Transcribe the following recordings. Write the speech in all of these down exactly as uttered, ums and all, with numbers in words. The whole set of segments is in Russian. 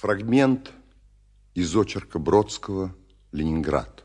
Фрагмент из очерка Бродского «Ленинград».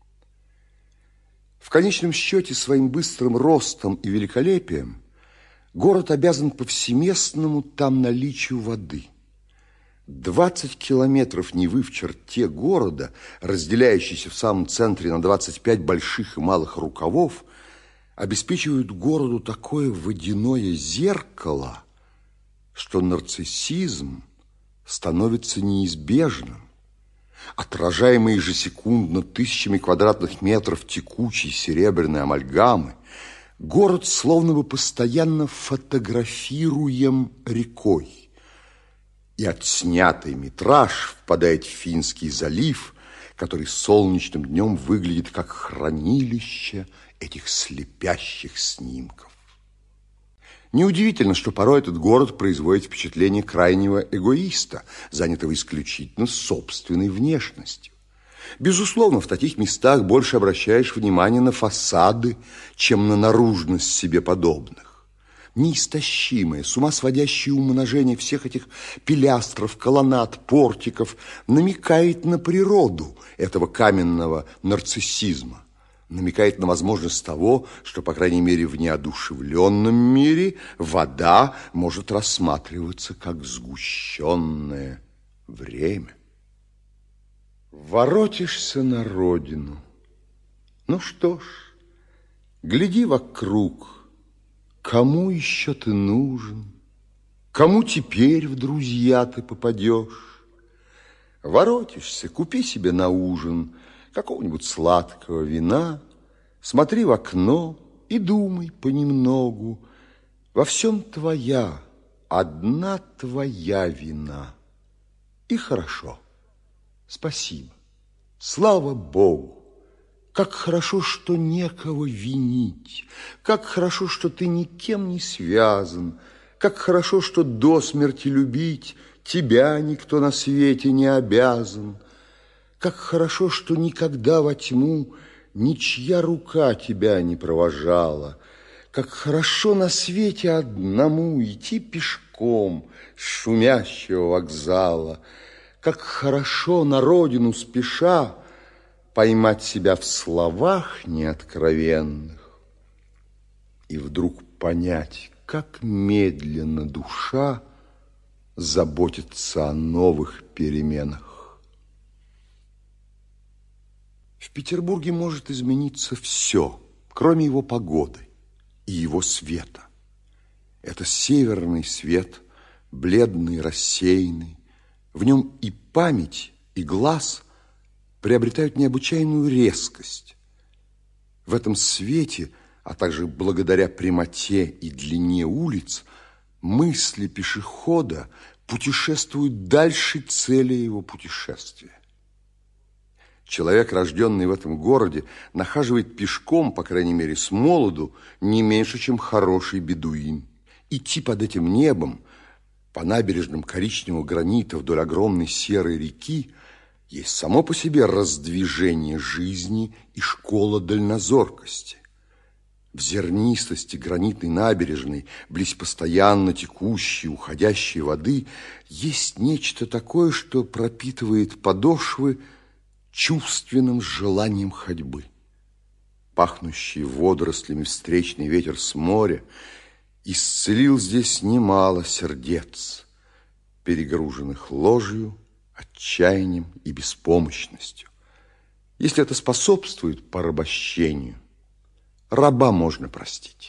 В конечном счете, своим быстрым ростом и великолепием город обязан повсеместному там наличию воды. двадцать километров Невы в черте города, разделяющейся в самом центре на двадцать пять больших и малых рукавов, обеспечивают городу такое водяное зеркало, что нарциссизм становится неизбежным. Отражаемый ежесекундно тысячами квадратных метров текучей серебряной амальгамы, город словно бы постоянно фотографируем рекой. И отснятый метраж впадает в Финский залив, который солнечным днем выглядит как хранилище этих слепящих снимков. Неудивительно, что порой этот город производит впечатление крайнего эгоиста, занятого исключительно собственной внешностью. Безусловно, в таких местах больше обращаешь внимание на фасады, чем на наружность себе подобных. Неистощимое, с ума сводящее умножение всех этих пилястров, колоннад, портиков намекает на природу этого каменного нарциссизма. Намекает на возможность того, что, по крайней мере, в неодушевленном мире вода может рассматриваться как сгущенное время. Воротишься на родину. Ну что ж, гляди вокруг, кому еще ты нужен, кому теперь в друзья ты попадешь. Воротишься, купи себе на ужин какого-нибудь сладкого вина, смотри в окно и думай понемногу. Во всем твоя, одна твоя вина. И хорошо. Спасибо. Слава Богу. Как хорошо, что некого винить. Как хорошо, что ты никем не связан. Как хорошо, что до смерти любить тебя никто на свете не обязан. Как хорошо, что никогда во тьму ничья рука тебя не провожала. Как хорошо на свете одному идти пешком с шумящего вокзала. Как хорошо на родину спеша поймать себя в словах неоткровенных. И вдруг понять, как медленно душа заботится о новых переменах. В Петербурге может измениться все, кроме его погоды и его света. Это северный свет, бледный, рассеянный. В нем и память, и глаз приобретают необычайную резкость. В этом свете, а также благодаря прямоте и длине улиц, мысли пешехода путешествуют дальше цели его путешествия. Человек, рожденный в этом городе, нахаживает пешком, по крайней мере, с молоду, не меньше, чем хороший бедуин. Идти под этим небом, по набережным коричневого гранита вдоль огромной серой реки, есть само по себе раздвижение жизни и школа дальнозоркости. В зернистости гранитной набережной, близ постоянно текущей, уходящей воды, есть нечто такое, что пропитывает подошвы чувственным желанием ходьбы. Пахнущий водорослями встречный ветер с моря исцелил здесь немало сердец, перегруженных ложью, отчаянием и беспомощностью. Если это способствует порабощению, раба можно простить.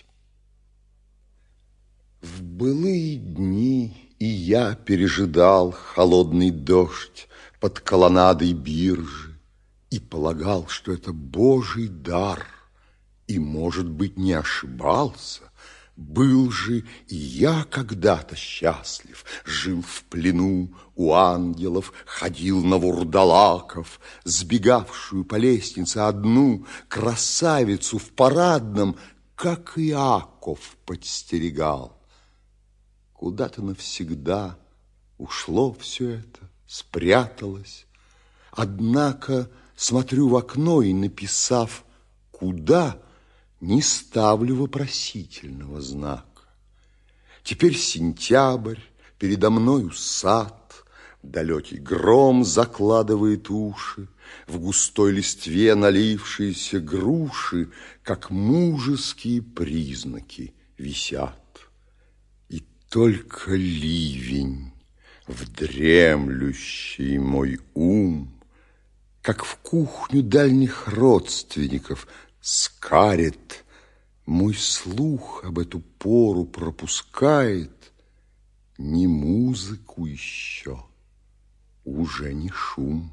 В былые дни и я пережидал холодный дождь под колоннадой биржи и полагал, что это Божий дар, и, может быть, не ошибался. Был же и я когда-то счастлив, жил в плену у ангелов, ходил на вурдалаков, сбегавшую по лестнице одну красавицу в парадном, как Иаков подстерегал. Куда-то навсегда ушло все это, спряталось. Однако смотрю в окно и, написав «Куда?», не ставлю вопросительного знака. Теперь сентябрь, передо мною сад, Далекий гром закладывает уши, в густой листве налившиеся груши, как мужеские признаки, висят. И только ливень в дремлющий мой ум, как в кухню дальних родственников, скарит, мой слух об эту пору пропускает не музыку еще, уже не шум.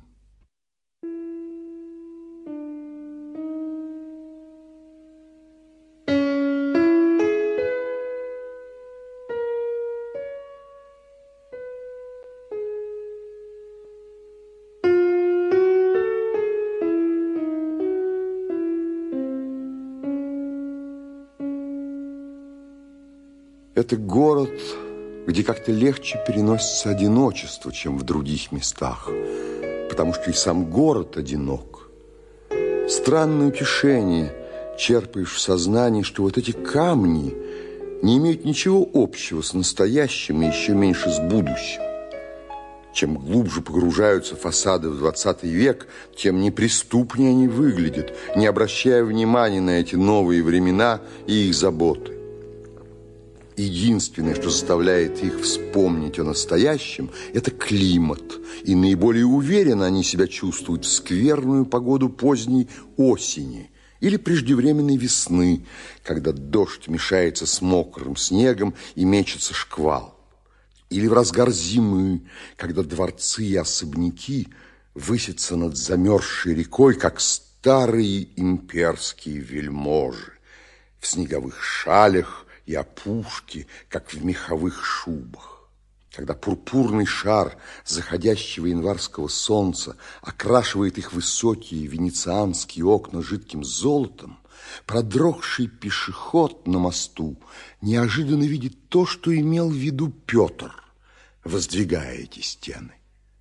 Это город, где как-то легче переносится одиночество, чем в других местах, потому что и сам город одинок. Странное утешение черпаешь в сознании, что вот эти камни не имеют ничего общего с настоящим и еще меньше с будущим. Чем глубже погружаются фасады в двадцатый век, тем неприступнее они выглядят, не обращая внимания на эти новые времена и их заботы. Единственное, что заставляет их вспомнить о настоящем, это климат. И наиболее уверенно они себя чувствуют в скверную погоду поздней осени или преждевременной весны, когда дождь мешается с мокрым снегом и мечется шквал. Или в разгар зимы, когда дворцы и особняки высятся над замерзшей рекой, как старые имперские вельможи в снеговых шалях и опушки, как в меховых шубах. Когда пурпурный шар заходящего январского солнца окрашивает их высокие венецианские окна жидким золотом, продрогший пешеход на мосту неожиданно видит то, что имел в виду Петр, воздвигая эти стены.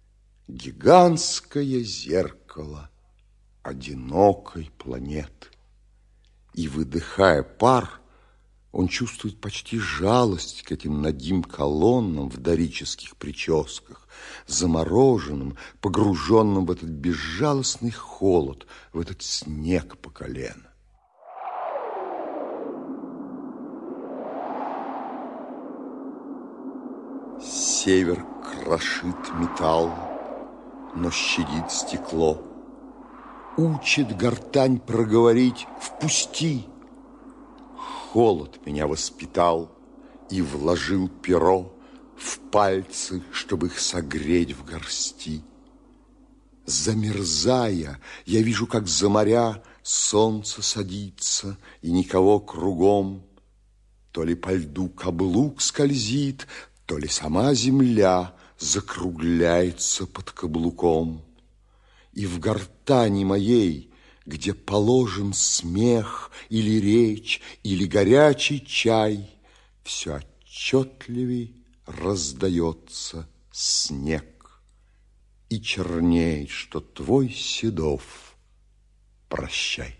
Гигантское зеркало одинокой планеты. И, выдыхая пар, он чувствует почти жалость к этим нагим колоннам в дорических прическах, замороженным, погруженным в этот безжалостный холод, в этот снег по колено. Север крошит металл, но щадит стекло. Учит гортань проговорить «впусти». Холод меня воспитал и вложил перо в пальцы, чтобы их согреть в горсти. Замерзая, я вижу, как за моря солнце садится, и никого кругом. То ли по льду каблук скользит, то ли сама земля закругляется под каблуком. И в гортани моей, где положен смех или речь, или горячий чай, все отчетливей раздается снег, и чернеет, что твой Седов, прощай.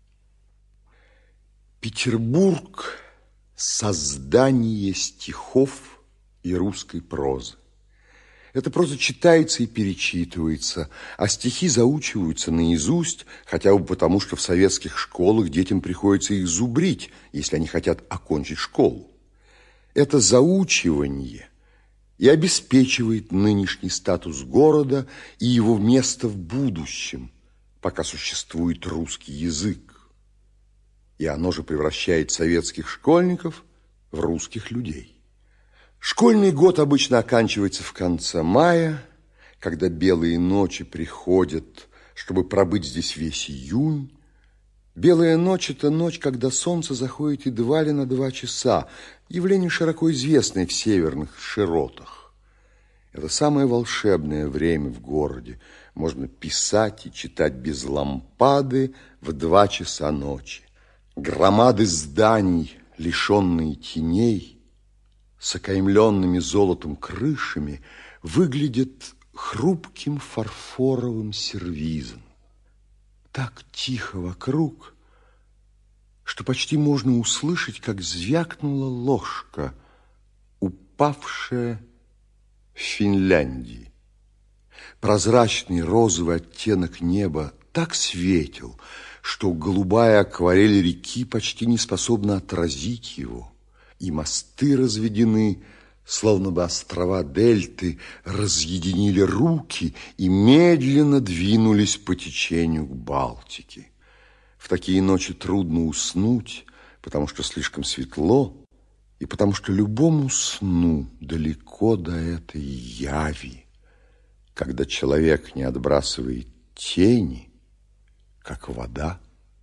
Петербург — создание стихов и русской прозы. Эта проза читается и перечитывается, а стихи заучиваются наизусть, хотя бы потому, что в советских школах детям приходится их зубрить, если они хотят окончить школу. Это заучивание и обеспечивает нынешний статус города и его место в будущем, пока существует русский язык. И оно же превращает советских школьников в русских людей. Школьный год обычно оканчивается в конце мая, когда белые ночи приходят, чтобы пробыть здесь весь июнь. Белая ночь – это ночь, когда солнце заходит едва ли на два часа, явление широко известное в северных широтах. Это самое волшебное время в городе. Можно писать и читать без лампады в два часа ночи. Громады зданий, лишенные теней, с окаймленными золотом крышами, выглядят хрупким фарфоровым сервизом. Так тихо вокруг, что почти можно услышать, как звякнула ложка, упавшая в Финляндии. Прозрачный розовый оттенок неба так светел, что голубая акварель реки почти не способна отразить его, и мосты разведены, словно бы острова дельты разъединили руки и медленно двинулись по течению к Балтике. В такие ночи трудно уснуть, потому что слишком светло, и потому что любому сну далеко до этой яви, когда человек не отбрасывает тени, как вода.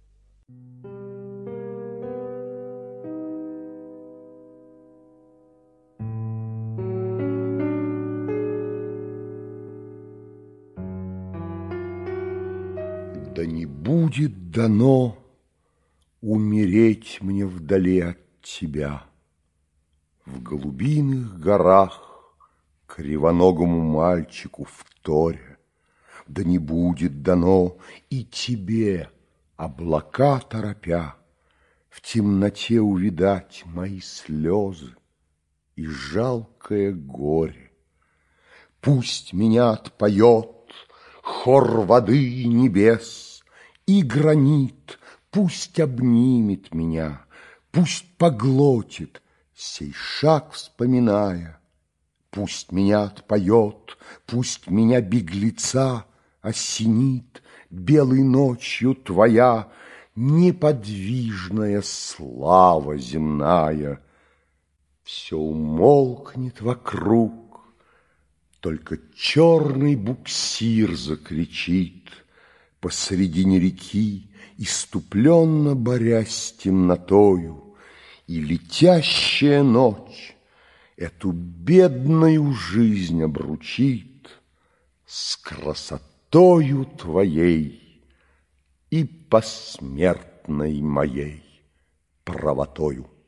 Да не будет дано умереть мне вдали от тебя, в голубиных горах кривоногому мальчику вторя. Да не будет дано и тебе, облака торопя, в темноте увидать мои слезы и жалкое горе. Пусть меня отпоет хор воды и небес, и гранит пусть обнимет меня, пусть поглотит, сей шаг вспоминая. Пусть меня отпоет, пусть меня беглеца осенит белой ночью твоя неподвижная слава земная. Все умолкнет вокруг, только черный буксир закричит посредине реки, иступленно борясь с темнотою, и летящая ночь эту бедную жизнь обручит с красотою твоей и посмертной моей правотою.